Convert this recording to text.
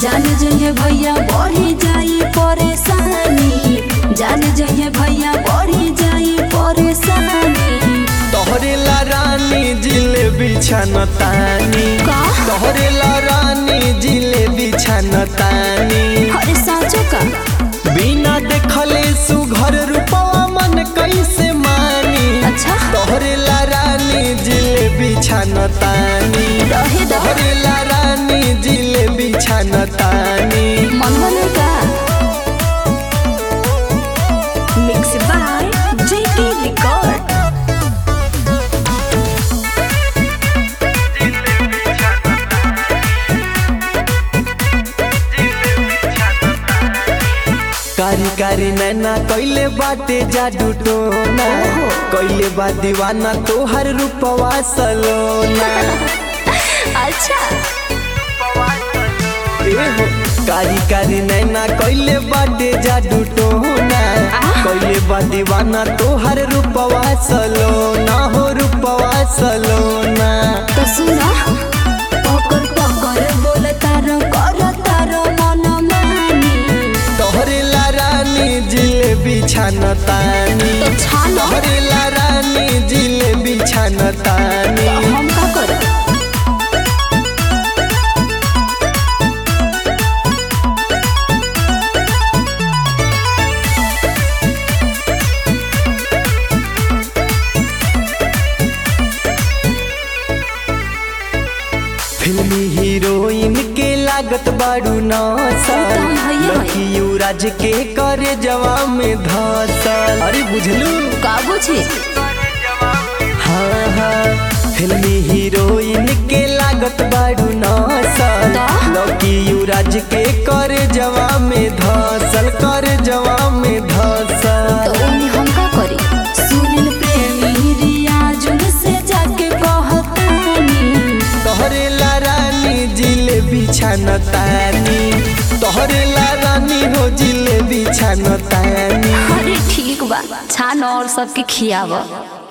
जान जइए भैया बढ़ी जाई परेशानी, जान जइए भैया बढ़ी जाई परेशानी। तोहरे ला रानी जिलेबी छानतानी, तोहरे ला रानी जिलेबी छानतानी। अरे साँचो का बिना देखले सुघर रूपवा मन कैसे मानी। अच्छा तोहरे ला रानी जिलेबी छानतानी, तोहरे ला रानी जिलेबी छानतानी। मनमने का मिक्स बाय जेके रिकॉर्ड। कारी कारी नैना कैले बाटे जादू टोना, कैले बा दीवाना तोहर रूपवा सलोना। अच्छा कारी कारी नैना कैले बाटे जादू टोना, कैले बा दीवाना तोहर रूपवा सलोना हो रूपवा सलोना। तो सुना पकड़ पकड़ बोल तारो कर तारो मन मानी। तोहरे ला रानी जिलेबी छानतानी, तो छानो तोहरे ला रानी जिलेबी छानतानी। हम का कर फिल्मी हीरोइन के लागत बाड़ू नौसल, लकी युवराज के करे जवाब में धसल। अरे बुझलू का बुझी हाँ हाँ फिल्मी हीरोइन के लागत बाड़ू नौसल, लकी युवराज के करे जवाब में धसल, करे जवाब में धसल। तो उन्हें हम का करी सुनील प्रेमी रियाजुन से जाके कहतानी। तोहरे ला रानी जिलेबी छानतानी, तोहरे ला रानी हो जिलेबी छानतानी। अरे ठीक बा छान और सबके खियावा।